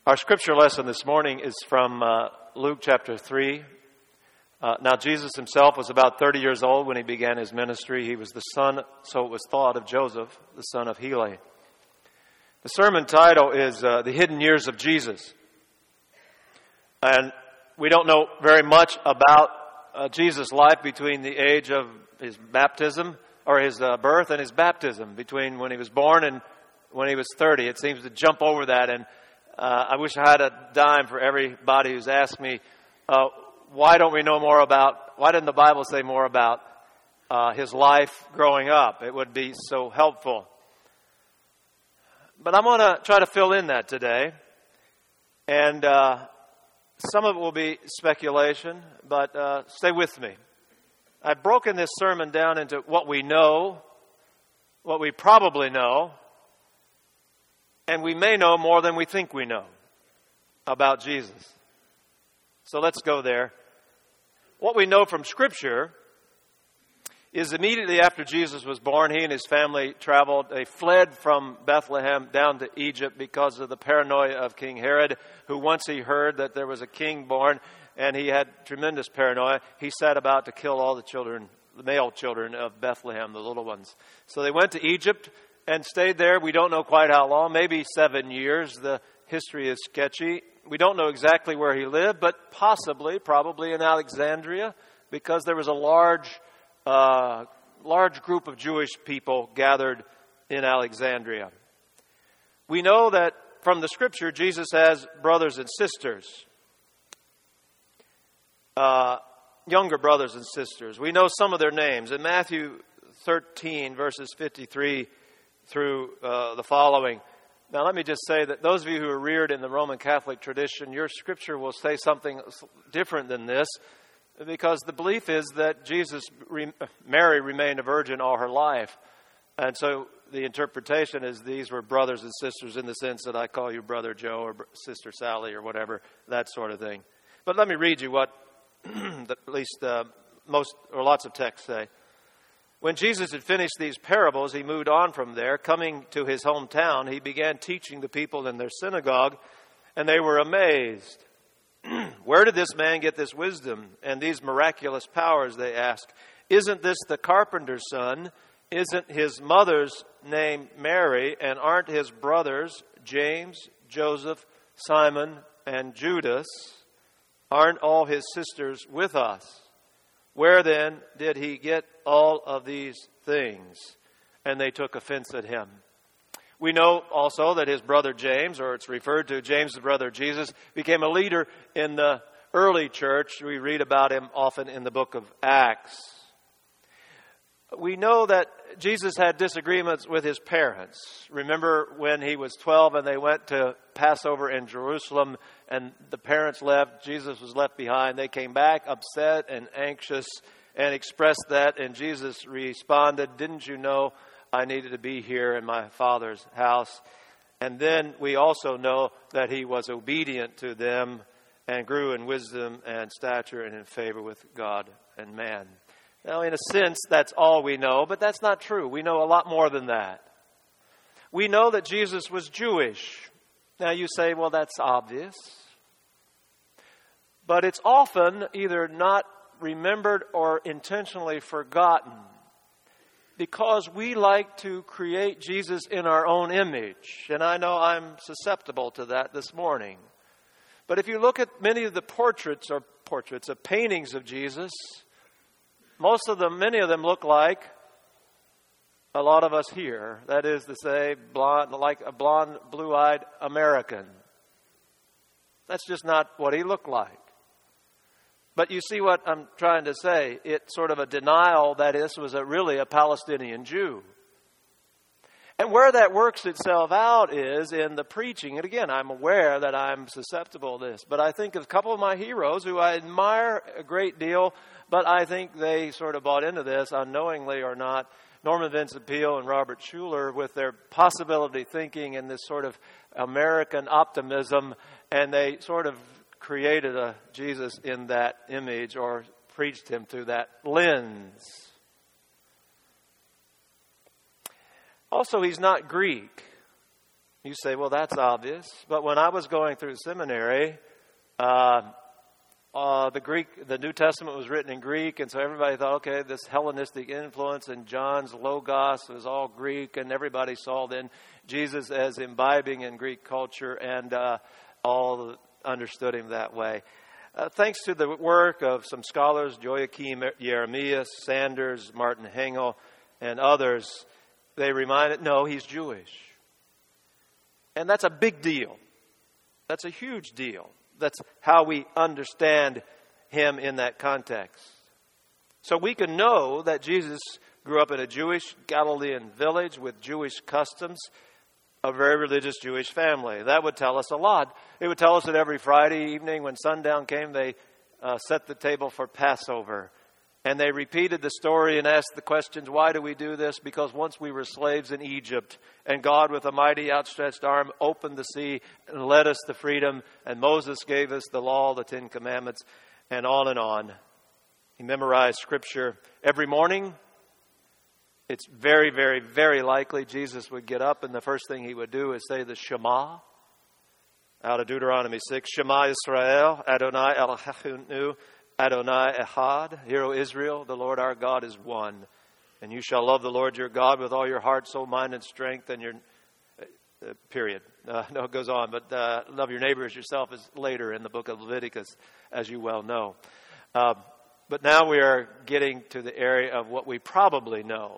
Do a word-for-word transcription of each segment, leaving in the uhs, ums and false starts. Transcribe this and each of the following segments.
Our scripture lesson this morning is from uh, Luke chapter three. Uh, now, Jesus himself was about thirty years old when he began his ministry. He was the son, so it was thought, of Joseph, the son of Heli. The sermon title is uh, The Hidden Years of Jesus. And we don't know very much about uh, Jesus' life between the age of his baptism, or his uh, birth and his baptism, between when he was born and when he was thirty. It seems to jump over that, and uh, I wish I had a dime for everybody who's asked me, uh, why don't we know more about, why didn't the Bible say more about uh, his life growing up? It would be so helpful. But I'm going to try to fill in that today, and uh, some of it will be speculation, but uh, stay with me. I've broken this sermon down into what we know, what we probably know, and we may know more than we think we know about Jesus. So let's go there. What we know from Scripture is immediately after Jesus was born, he and his family traveled. They fled from Bethlehem down to Egypt because of the paranoia of King Herod, who once he heard that there was a king born, and he had tremendous paranoia, he set about to kill all the children, the male children of Bethlehem, the little ones. So they went to Egypt and stayed there. We don't know quite how long, maybe seven years. The history is sketchy. We don't know exactly where he lived, but possibly, probably in Alexandria, because there was a large, uh, large group of Jewish people gathered in Alexandria. We know that from the Scripture, Jesus has brothers and sisters. Uh, younger brothers and sisters. We know some of their names. In Matthew thirteen, verses fifty-three through uh, the following. Now, let me just say that those of you who are reared in the Roman Catholic tradition, your scripture will say something different than this, because the belief is that Jesus, Mary remained a virgin all her life. And so the interpretation is these were brothers and sisters in the sense that I call you Brother Joe or Sister Sally or whatever, that sort of thing. But let me read you what at least uh, most or lots of texts say. When Jesus had finished these parables, he moved on from there. Coming to his hometown, he began teaching the people in their synagogue, and they were amazed. Where did this man get this wisdom and these miraculous powers, they asked. Isn't this the carpenter's son? Isn't his mother's name Mary? And aren't his brothers James, Joseph, Simon, and Judas? Aren't all his sisters with us? Where then did he get all of these things? And they took offense at him. We know also that his brother James, or it's referred to James, the brother of Jesus, became a leader in the early church. We read about him often in the book of Acts. We know that Jesus had disagreements with his parents. Remember when he was twelve and they went to Passover in Jerusalem and the parents left, Jesus was left behind. They came back upset and anxious and expressed that, and Jesus responded, didn't you know I needed to be here in my Father's house? And then we also know that he was obedient to them and grew in wisdom and stature and in favor with God and man. Now, in a sense, that's all we know, but that's not true. We know a lot more than that. We know that Jesus was Jewish. Now, you say, well, that's obvious. But it's often either not remembered or intentionally forgotten because we like to create Jesus in our own image. And I know I'm susceptible to that this morning. But if you look at many of the portraits or portraits of paintings of Jesus, most of them, many of them look like a lot of us here. That is to say, blonde, like a blonde, blue-eyed American. That's just not what he looked like. But you see what I'm trying to say? It's sort of a denial that this was a, really a Palestinian Jew. And where that works itself out is in the preaching. And again, I'm aware that I'm susceptible to this. But I think of a couple of my heroes who I admire a great deal, but I think they sort of bought into this unknowingly or not. Norman Vincent Peale and Robert Schuller with their possibility thinking and this sort of American optimism, and they sort of created a Jesus in that image or preached him through that lens. Also, he's not Greek. You say, well, that's obvious. But when I was going through seminary, uh, uh, the Greek, the New Testament was written in Greek, and so everybody thought, okay, this Hellenistic influence and John's Logos was all Greek, and everybody saw then Jesus as imbibing in Greek culture, and uh, all understood him that way. Uh, thanks to the work of some scholars, Joachim Jeremias, Sanders, Martin Hengel, and others, they reminded, no, he's Jewish. And that's a big deal. That's a huge deal. That's how we understand him in that context. So we can know that Jesus grew up in a Jewish Galilean village with Jewish customs, a very religious Jewish family. That would tell us a lot. It would tell us that every Friday evening when sundown came, they uh, set the table for Passover. And they repeated the story and asked the questions, why do we do this? Because once we were slaves in Egypt, and God with a mighty outstretched arm opened the sea and led us to freedom, and Moses gave us the law, the Ten Commandments, and on and on. He memorized Scripture every morning. It's very, very, very likely Jesus would get up, and the first thing he would do is say the Shema out of Deuteronomy six. Shema Yisrael, Adonai Eloheinu, Adonai Echad, Hear, O Israel, the Lord our God is one. And you shall love the Lord your God with all your heart, soul, mind, and strength, and your, uh, period. Uh, no, it goes on, but uh, love your neighbor as yourself is later in the book of Leviticus, as you well know. Uh, but now we are getting to the area of what we probably know.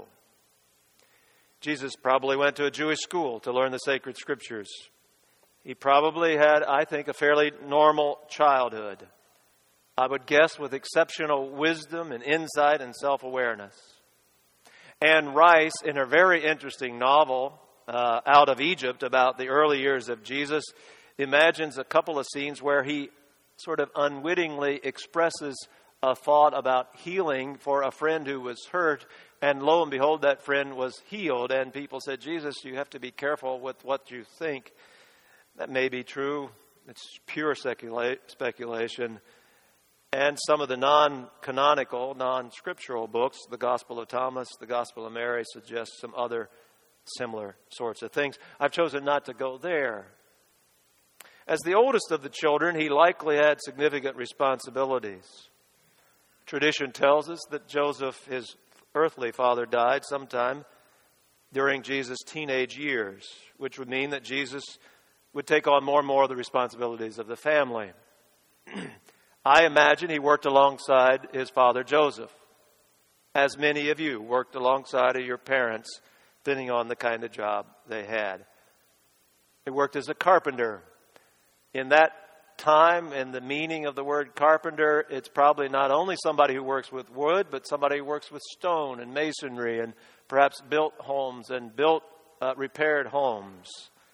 Jesus probably went to a Jewish school to learn the sacred scriptures. He probably had, I think, a fairly normal childhood. I would guess with exceptional wisdom and insight and self-awareness. Anne Rice, in her very interesting novel, uh, Out of Egypt, about the early years of Jesus, imagines a couple of scenes where he sort of unwittingly expresses a thought about healing for a friend who was hurt, and lo and behold, that friend was healed. And people said, Jesus, you have to be careful with what you think. That may be true. It's pure specula- speculation. And some of the non-canonical, non-scriptural books, the Gospel of Thomas, the Gospel of Mary, suggest some other similar sorts of things. I've chosen not to go there. As the oldest of the children, he likely had significant responsibilities. Tradition tells us that Joseph, his earthly father, died sometime during Jesus' teenage years, which would mean that Jesus would take on more and more of the responsibilities of the family. I imagine he worked alongside his father Joseph, as many of you worked alongside of your parents, depending on the kind of job they had. He worked as a carpenter. In that time, in the meaning of the word carpenter, it's probably not only somebody who works with wood, but somebody who works with stone and masonry and perhaps built homes and built, uh, repaired homes.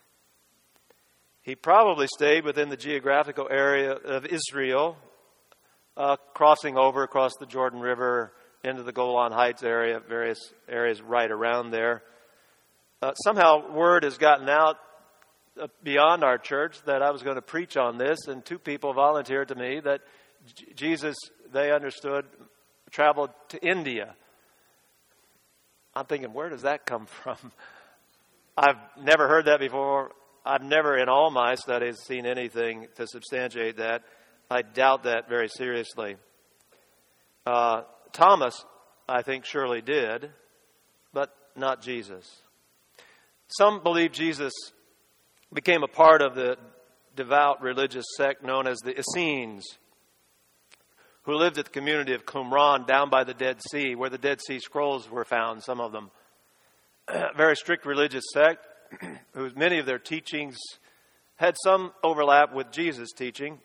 He probably stayed within the geographical area of Israel, Uh, crossing over across the Jordan River into the Golan Heights area, various areas right around there. Uh, somehow word has gotten out uh, beyond our church that I was going to preach on this, and two people volunteered to me that J- Jesus, they understood, traveled to India. I'm thinking, where does that come from? I've never heard that before. I've never in all my studies seen anything to substantiate that. I doubt that very seriously. Uh, Thomas, I think, surely did, but not Jesus. Some believe Jesus became a part of the devout religious sect known as the Essenes, who lived at the community of Qumran down by the Dead Sea, where the Dead Sea Scrolls were found, some of them. A very strict religious sect, whose many of their teachings had some overlap with Jesus' teaching.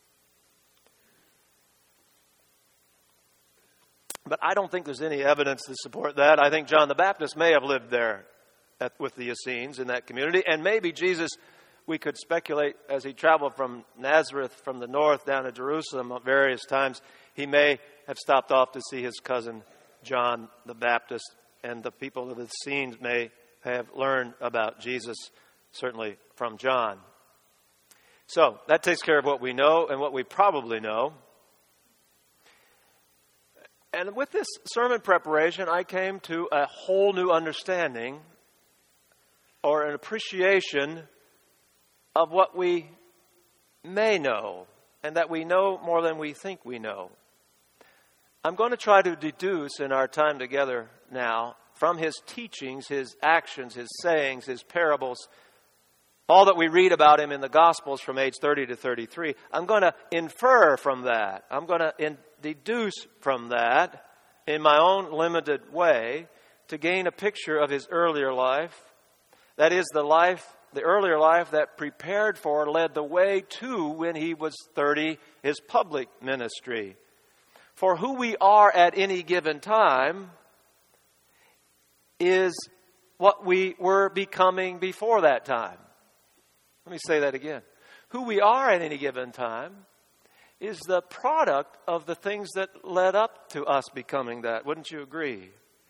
But I don't think there's any evidence to support that. I think John the Baptist may have lived there at, with the Essenes in that community. And maybe Jesus, we could speculate, as he traveled from Nazareth from the north down to Jerusalem at various times, he may have stopped off to see his cousin John the Baptist. And the people of the Essenes may have learned about Jesus, certainly from John. So that takes care of what we know and what we probably know. And with this sermon preparation, I came to a whole new understanding or an appreciation of what we may know, and that we know more than we think we know. I'm going to try to deduce in our time together now from his teachings, his actions, his sayings, his parables, all that we read about him in the Gospels from age thirty to thirty-three. I'm going to infer from that. I'm going to in- deduce from that in my own limited way to gain a picture of his earlier life. That is, the life, the earlier life that prepared for, led the way to, when he was thirty, his public ministry. For who we are at any given time is what we were becoming before that time. Let me say that again. Who we are at any given time is the product of the things that led up to us becoming that. Wouldn't you agree?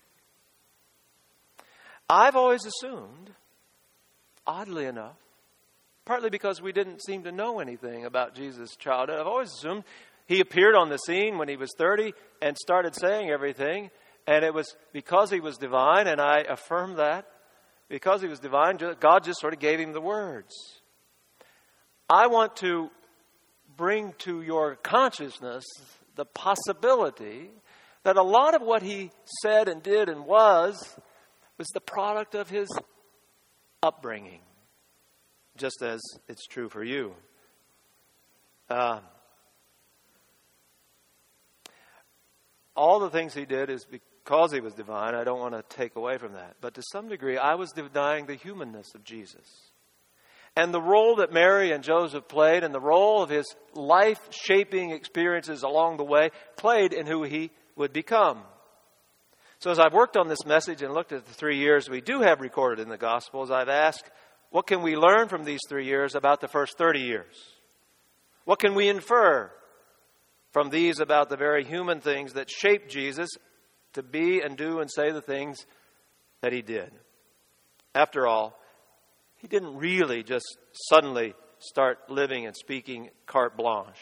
I've always assumed, oddly enough, partly because we didn't seem to know anything about Jesus' childhood, I've always assumed he appeared on the scene when he was thirty and started saying everything, and it was because he was divine, and I affirm that. Because he was divine, God just sort of gave him the words. I want to bring to your consciousness the possibility that a lot of what he said and did and was was the product of his upbringing, just as it's true for you. Uh, all the things he did is because he was divine. I don't want to take away from that. But to some degree, I was denying the humanness of Jesus. And the role that Mary and Joseph played, and the role of his life-shaping experiences along the way, played in who he would become. So as I've worked on this message and looked at the three years we do have recorded in the Gospels, I've asked, what can we learn from these three years about the first thirty years? What can we infer from these about the very human things that shaped Jesus to be and do and say the things that he did? After all, he didn't really just suddenly start living and speaking carte blanche.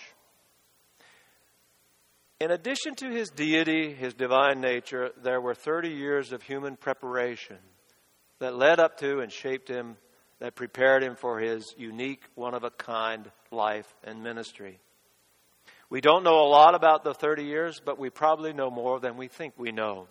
In addition to his deity, his divine nature, there were thirty years of human preparation that led up to and shaped him, that prepared him for his unique, one-of-a-kind life and ministry. We don't know a lot about the thirty years, but we probably know more than we think we know.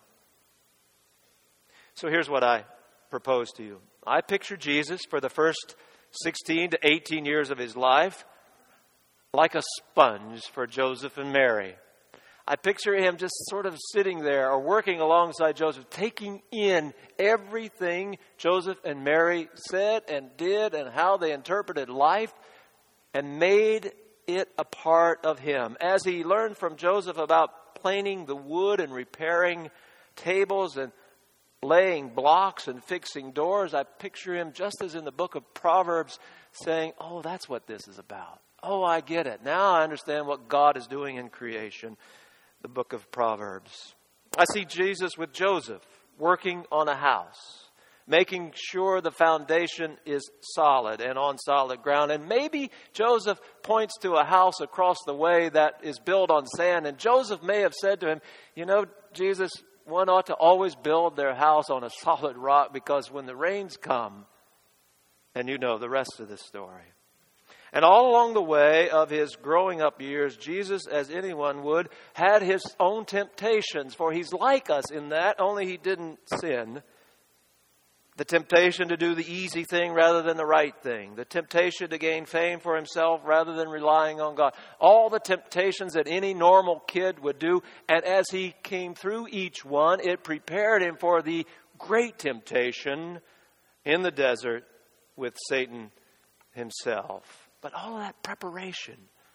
So here's what I propose to you. I picture Jesus for the first sixteen to eighteen years of his life like a sponge for Joseph and Mary. I picture him just sort of sitting there or working alongside Joseph, taking in everything Joseph and Mary said and did and how they interpreted life and made it a part of him. As he learned from Joseph about planing the wood and repairing tables and laying blocks and fixing doors, I picture him just as in the book of Proverbs saying, oh, that's what this is about. Oh, I get it. Now I understand what God is doing in creation. The book of Proverbs. I see Jesus with Joseph working on a house, making sure the foundation is solid and on solid ground. And maybe Joseph points to a house across the way that is built on sand. And Joseph may have said to him, you know, Jesus, one ought to always build their house on a solid rock, because when the rains come, and you know the rest of the story. And all along the way of his growing up years, Jesus, as anyone would, had his own temptations. For he's like us in that, only he didn't sin. The temptation to do the easy thing rather than the right thing. The temptation to gain fame for himself rather than relying on God. All the temptations that any normal kid would do. And as he came through each one, it prepared him for the great temptation in the desert with Satan himself. But all of that preparation.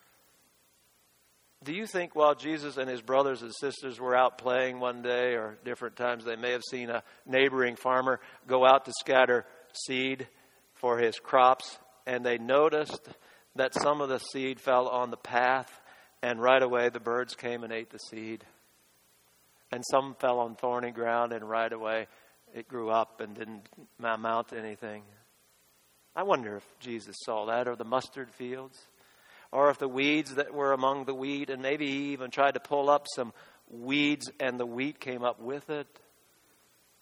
Do you think while Jesus and his brothers and sisters were out playing one day, or different times they may have seen a neighboring farmer go out to scatter seed for his crops, and they noticed that some of the seed fell on the path, and right away the birds came and ate the seed? And some fell on thorny ground, and right away it grew up and didn't amount to anything. I wonder if Jesus saw that, or the mustard fields, or if the weeds that were among the wheat, and maybe he even tried to pull up some weeds and the wheat came up with it.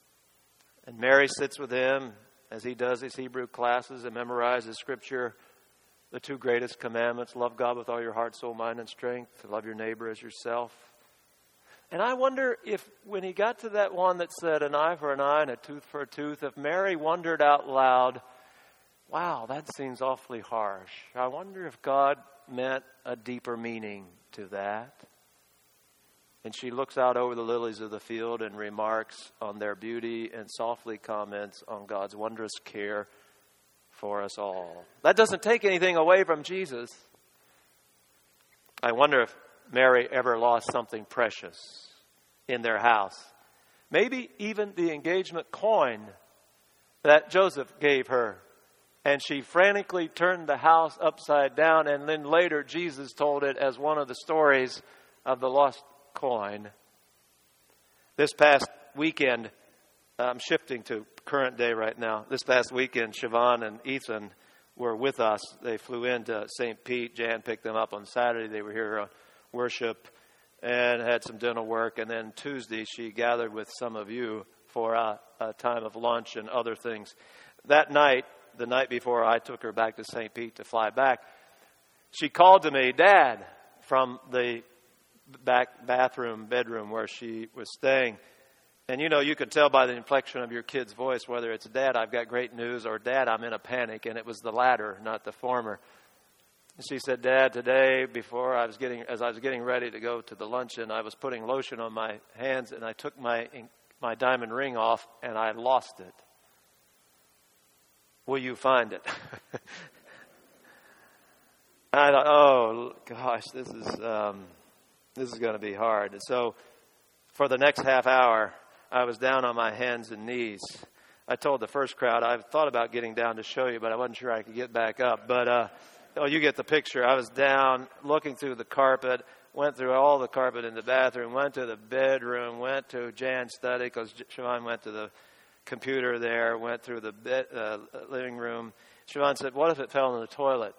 And Mary sits with him as he does his Hebrew classes and memorizes Scripture the two greatest commandments, love God with all your heart, soul, mind, and strength, to love your neighbor as yourself. And I wonder if when he got to that one that said an eye for an eye and a tooth for a tooth, if Mary wondered out loud, wow, that seems awfully harsh. I wonder if God meant a deeper meaning to that. And she looks out over the lilies of the field and remarks on their beauty and softly comments on God's wondrous care for us all. That doesn't take anything away from Jesus. I wonder if Mary ever lost something precious in their house. Maybe even the engagement coin that Joseph gave her. And she frantically turned the house upside down. And then later Jesus told it as one of the stories of the lost coin. This past weekend, I'm shifting to current day right now. This past weekend, Siobhan and Ethan were with us. They flew into Saint Pete. Jan picked them up on Saturday. They were here on worship and had some dental work. And then Tuesday, she gathered with some of you for a, a time of lunch and other things. That night, the night before I took her back to Saint Pete to fly back, she called to me, Dad, from the back bathroom, bedroom where she was staying. And you know, you could tell by the inflection of your kid's voice whether it's Dad, I've got great news, or Dad, I'm in a panic. And it was the latter, not the former. She said, Dad, today, before I was getting, as I was getting ready to go to the luncheon, I was putting lotion on my hands and I took my my diamond ring off and I lost it. Will you find it? I thought, oh gosh, this is um, this is going to be hard. And so, for the next half hour, I was down on my hands and knees. I told the first crowd I thought about getting down to show you, but I wasn't sure I could get back up. But uh, oh, you get the picture. I was down, looking through the carpet, went through all the carpet in the bathroom, went to the bedroom, went to Jan's study because Siobhan went to the computer there, went through the bed, uh, living room. Siobhan said, what if it fell in the toilet?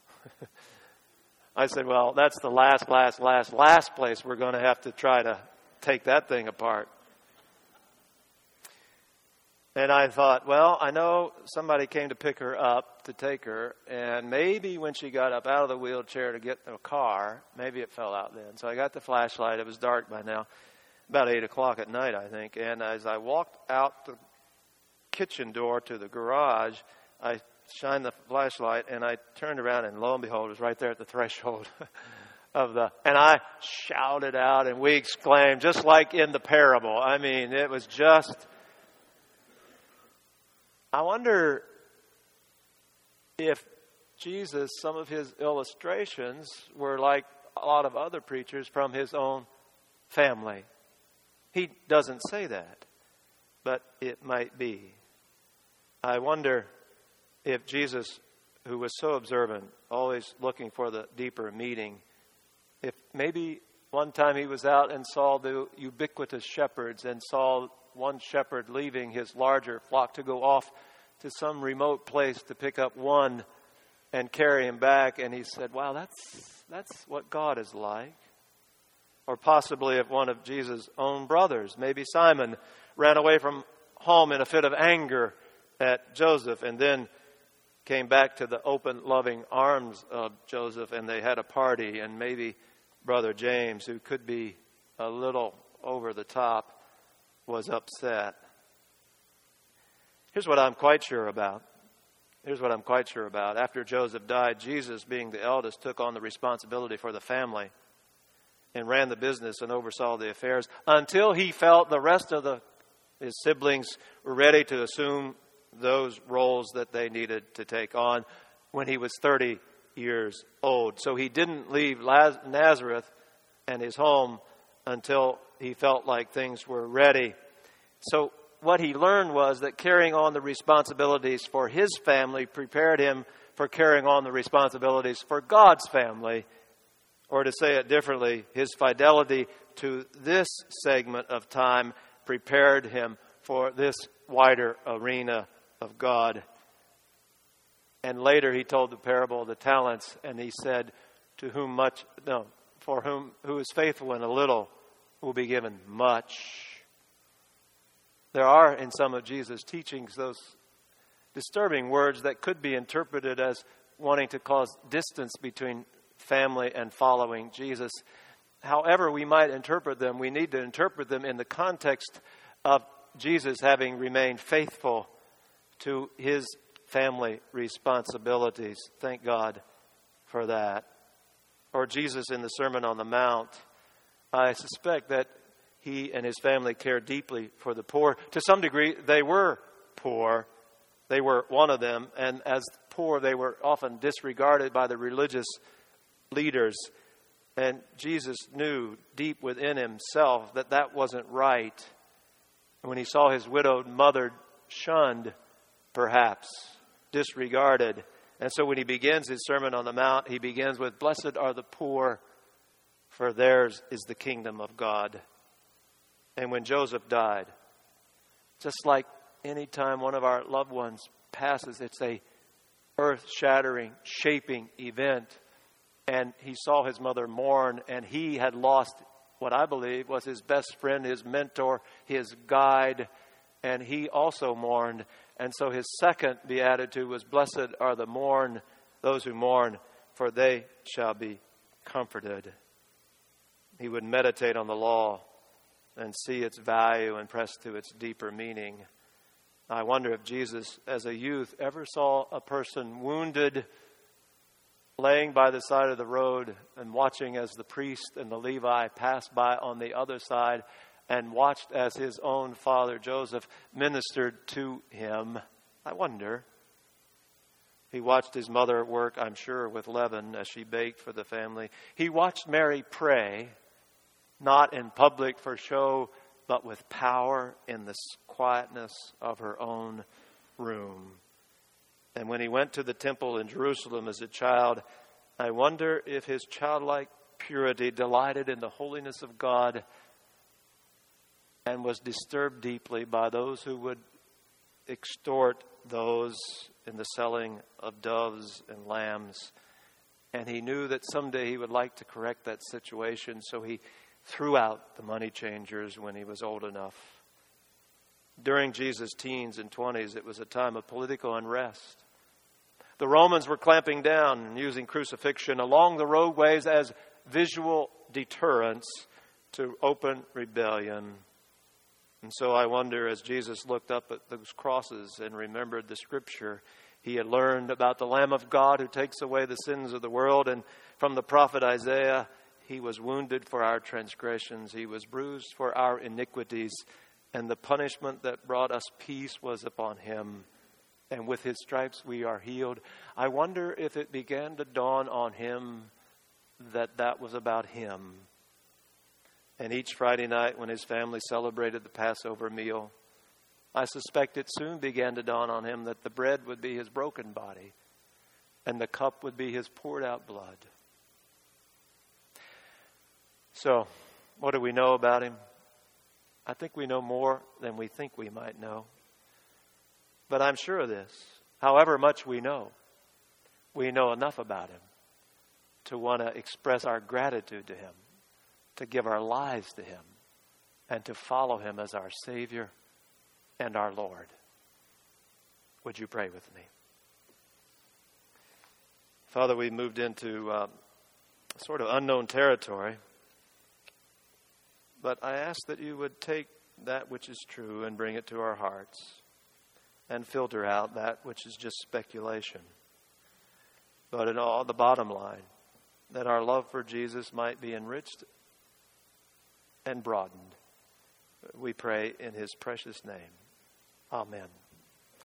I said, well, that's the last, last, last, last place we're going to have to try to take that thing apart. And I thought, well, I know somebody came to pick her up, to take her, and maybe when she got up out of the wheelchair to get in a car, maybe it fell out then. So I got the flashlight. It was dark by now, about eight o'clock at night, I think. And as I walked out the kitchen door to the garage, I shined the flashlight, and I turned around, and lo and behold, it was right there at the threshold of the, and I shouted out, and we exclaimed, just like in the parable. I mean, it was just, I wonder if Jesus, some of his illustrations were like a lot of other preachers from his own family. He doesn't say that, but it might be. I wonder if Jesus, who was so observant, always looking for the deeper meaning, if maybe one time he was out and saw the ubiquitous shepherds and saw one shepherd leaving his larger flock to go off to some remote place to pick up one and carry him back, and he said, wow, that's that's what God is like. Or possibly if one of Jesus' own brothers, maybe Simon, ran away from home in a fit of anger at Joseph and then came back to the open, loving arms of Joseph, and they had a party, and maybe Brother James, who could be a little over the top, was upset. Here's what I'm quite sure about. Here's what I'm quite sure about. After Joseph died, Jesus, being the eldest, took on the responsibility for the family and ran the business and oversaw the affairs until he felt the rest of the his siblings were ready to assume those roles that they needed to take on when he was thirty years old. So he didn't leave Nazareth and his home until he felt like things were ready. So what he learned was that carrying on the responsibilities for his family prepared him for carrying on the responsibilities for God's family. Or to say it differently, his fidelity to this segment of time prepared him for this wider arena of God. And later he told the parable of the talents, and he said, to whom much, no, for whom who is faithful in a little will be given much. There are in some of Jesus' teachings those disturbing words that could be interpreted as wanting to cause distance between family and following Jesus. However we might interpret them, we need to interpret them in the context of Jesus having remained faithful to his family responsibilities. Thank God for that. Or Jesus in the Sermon on the Mount. I suspect that he and his family cared deeply for the poor. To some degree, they were poor. They were one of them. And as poor, they were often disregarded by the religious leaders. And Jesus knew deep within himself that that wasn't right. When he saw his widowed mother shunned, perhaps, disregarded. And so when he begins his Sermon on the Mount, he begins with, "Blessed are the poor, for theirs is the kingdom of God." And when Joseph died, just like any time one of our loved ones passes, it's a earth-shattering, shaping event. And he saw his mother mourn, and he had lost what I believe was his best friend, his mentor, his guide, and he also mourned. And so his second beatitude was, "Blessed are the mourn, those who mourn, for they shall be comforted." He would meditate on the law and see its value and press to its deeper meaning. I wonder if Jesus, as a youth, ever saw a person wounded, laying by the side of the road and watching as the priest and the Levi passed by on the other side, and watched as his own father Joseph ministered to him. I wonder. He watched his mother work, I'm sure, with leaven as she baked for the family. He watched Mary pray, not in public for show, but with power in the quietness of her own room. And when he went to the temple in Jerusalem as a child, I wonder if his childlike purity delighted in the holiness of God and was disturbed deeply by those who would extort those in the selling of doves and lambs. And he knew that someday he would like to correct that situation, so he threw out the money changers when he was old enough. During Jesus' teens and twenties, it was a time of political unrest. The Romans were clamping down and using crucifixion along the roadways as visual deterrence to open rebellion. And so I wonder, as Jesus looked up at those crosses and remembered the scripture, he had learned about the Lamb of God who takes away the sins of the world. And from the prophet Isaiah, he was wounded for our transgressions. He was bruised for our iniquities. And the punishment that brought us peace was upon him. And with his stripes we are healed. I wonder if it began to dawn on him that that was about him. And each Friday night when his family celebrated the Passover meal, I suspect it soon began to dawn on him that the bread would be his broken body and the cup would be his poured out blood. So, what do we know about him? I think we know more than we think we might know. But I'm sure of this. However much we know, we know enough about him to want to express our gratitude to him, to give our lives to him, and to follow him as our Savior and our Lord. Would you pray with me? Father, we moved into uh, sort of unknown territory, but I ask that you would take that which is true and bring it to our hearts and filter out that which is just speculation. But in all, the bottom line, that our love for Jesus might be enriched and broadened. We pray in his precious name. Amen.